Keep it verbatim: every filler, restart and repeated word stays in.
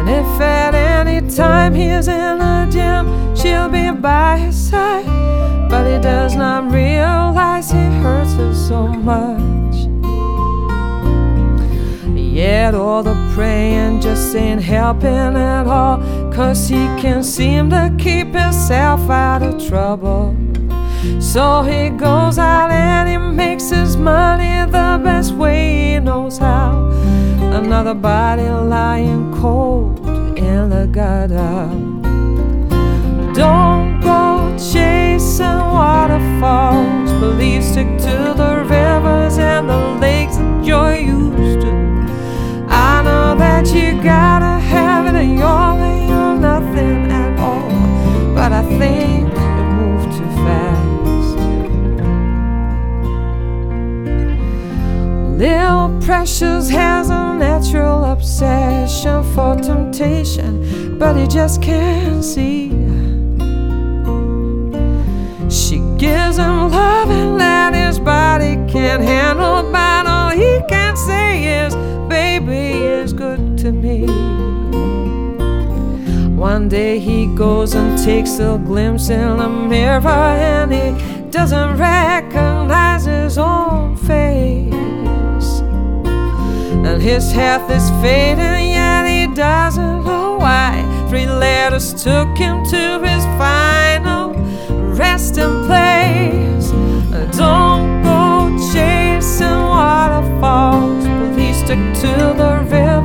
And if at any time he's in a jam, she'll be by his side. But he does not realize he hurts her so much. Yet all the praying just ain't helping at all, 'cause he can't seem to keep himself out of trouble. So he goes out and he makes his money the best way he knows how. Another body lying cold in the gutter. Don't go chasing waterfalls, please stick to the rivers and the lakes that you're used to. I know that you gotta have it your way or nothing at all, but I think you move too fast. Lil Precious has a natural obsession for temptation, but he just can't see. She gives him love and that his body can't handle, but all he can say is, baby is good to me. One day he goes and takes a glimpse in the mirror, and he doesn't recognize his own face. And his health is fading, yet he doesn't know why. Three letters took him to his final resting place. Don't go chasing waterfalls, please stick to the river